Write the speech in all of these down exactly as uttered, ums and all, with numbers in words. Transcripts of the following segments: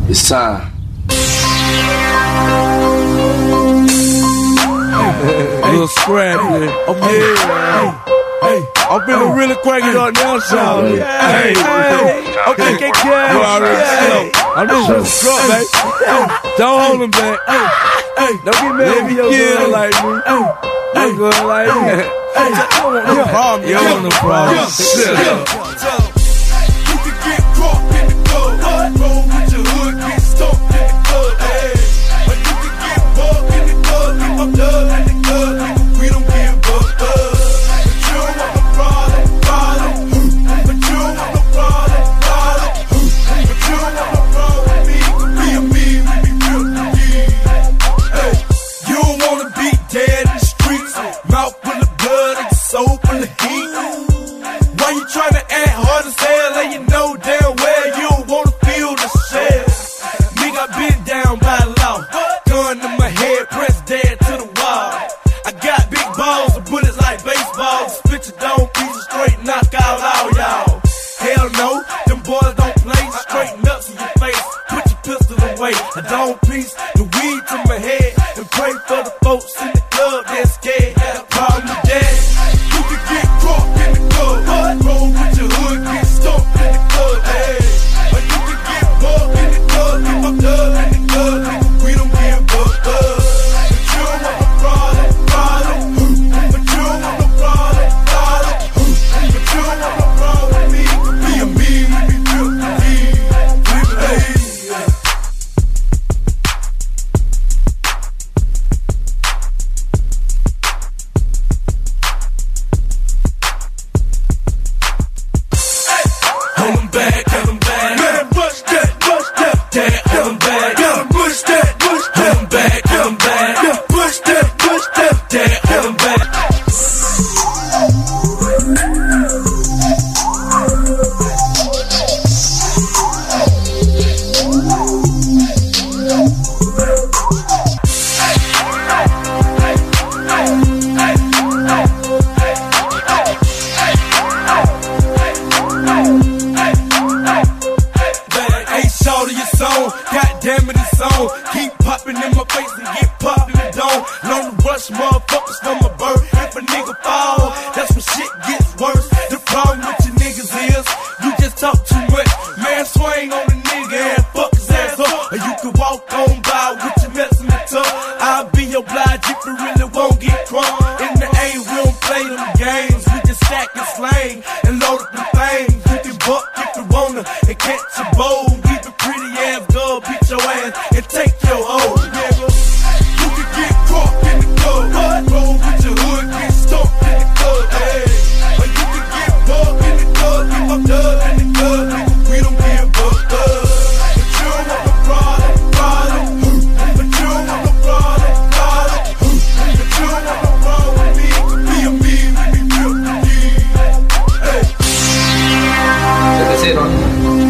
It's time. A little scrappy. Okay. Hey, hey. I'm feeling really cranky up now, Sean. Hey, hey. Okay, get careful. You already know. I'm just trying to scrub, baby. Don't hold him back. Hey, don't get mad at me, you're good like me. You're good like me. Hey, you don't want no problem. You don't want no problem. Shut up. You can get caught in the club. Roll with your hood, get stumped in the club. Hey, but you can get bugged in the club. Get my blood in the club. Nigga, we don't give a fuck. But you don't want no problem, problem. But you don't want no problem, problem. But you don't want no problem with me. Could be a me, we be real deep. Hey, you don't wanna be dead in the streets. Mouth full of blood and soul full of heat. Why you tryna act hard as hell and you know damn well you don't wanna feel the shell? Nigga, I been down by law. Gun in my head, press dead to the wall. I got big balls and bullets like baseballs. Spit your dome pieces straight, knock out all y'all. Hell no, them boys don't play. Straight nuts in your face, put your pistol away. I don't piece the weed to my head and pray for the folks in the club that's scared. Problem with that, you can get caught in the club. Roll with your hood, get stumped in the club. Hey, or you can get bugged in the club. Get my blood in the club. Nigga, we don't give a fuck. But you don't want no problem, problem. But you don't want no problem, problem. But you don't want no problem with me. Could be a me, we be real deep. Hey. Hold 'em back, hold 'em back. Man, push that, push that, that, hold 'em back. Gotta push that, push that. Hold 'em back, hold 'em back. Gotta push that, push that, that, hold 'em back. Ain't short of your song, goddamn it, it's on. Keep popping in my face and get popped in the dome. Learn to rush motherfuckers from my birth. If a nigga fall, that's when shit gets worse. The problem with you niggas is, you just talk too much. Man, swing on a nigga and fuck his ass up. Or you can walk on by with your mess in the tub. I'll be obliged if you really won't get crunk. In the A, we don't play them games. We just stack and slang and load up the things. You can buck if you wanna and catch a bowl. Leave a pretty ass girl, beat your ass and take your hoe, nigga. You can get caught in the club. Roll with your hood, get stumped in the club. Hey, or you can get bugged in the club. Get my blood in the club. Nigga, we don't give a fuck. But you don't want no problem, problem. But you don't want no problem, problem. But you don't want no problem with me. Could be a me, we be real deep. Hey. That's it, huh?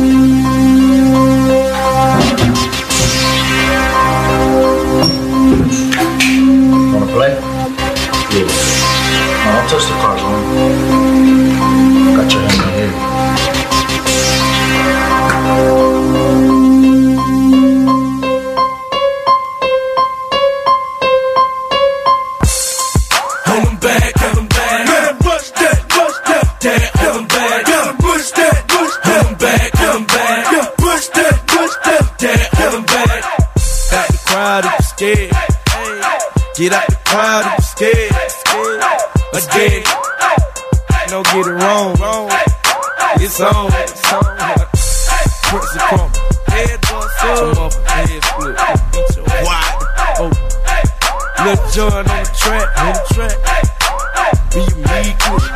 Wanna play? Yeah. No, don't touch the cards, man. Got your hand right here. Hold 'em back, hold 'em back. Man, push that, push that, that, hold 'em back. Gotta push that, push that. Hold 'em back, hold 'em back. Gotta push that, push that, that, hold 'em back. Out the crowd if you're scared. Get out the crowd if you're scared. Again, don't get it wrong. It's on. It's on. Prince of Crump. Head bust up. Some motherfucking head split. Beat your wide open. Lil Jon on the track, on the track. Be me, cool.